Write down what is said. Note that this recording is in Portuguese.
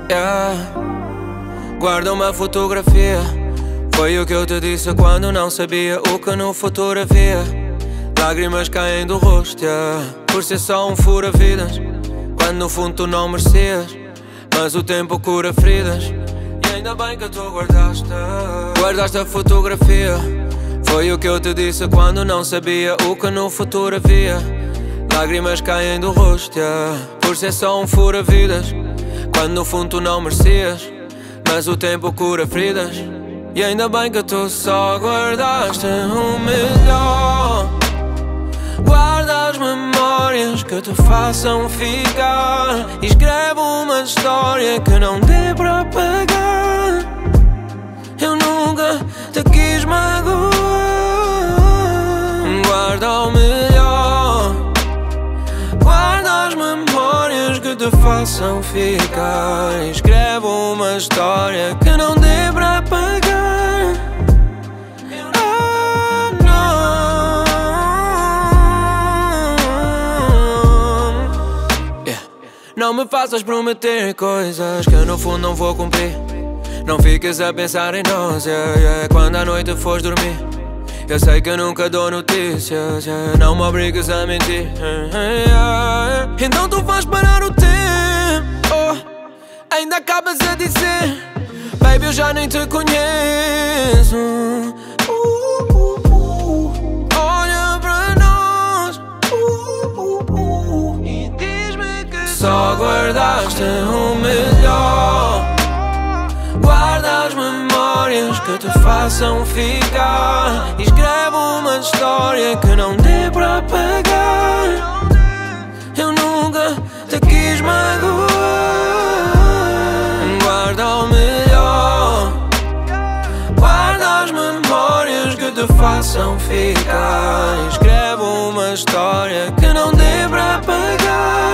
Yeah. Guarda uma fotografia. Foi o que eu te disse quando não sabia o que no futuro havia. Lágrimas caem do rosto, yeah. Por ser só um fura-vidas, quando no fundo tu não merecias. Mas o tempo cura feridas, e ainda bem que tu guardaste. Guardaste a fotografia. Foi o que eu te disse quando não sabia o que no futuro havia. Lágrimas caem do rosto, yeah. Por ser só um fura-vidas, quando no fundo tu não merecias. Mas o tempo cura feridas, e ainda bem que tu só guardaste o melhor. Guarda as memórias que te façam ficar, e escreve uma história que não dê para apagar. Eu nunca te quis magoar. Guarda o melhor. Guarda as memórias que te façam ficar, e escreve uma história que não dê para apagar. Não me faças prometer coisas que no fundo não vou cumprir. Não fiques a pensar em nós, yeah, yeah. Quando à noite fores dormir, eu sei que eu nunca dou notícias, yeah. Não me obrigues a mentir, yeah. Então tu vais parar o tempo, oh. Ainda acabas a dizer: baby, eu já nem te conheço. Olha para nós, e diz-me que só guardaste o melhor. Guarda as memórias que te façam ficar, e escreve uma história que não dê para apagar. Eu nunca te quis magoar. Guarda o melhor. Guarda as memórias que te façam ficar, e escreve uma história que não dê para apagar.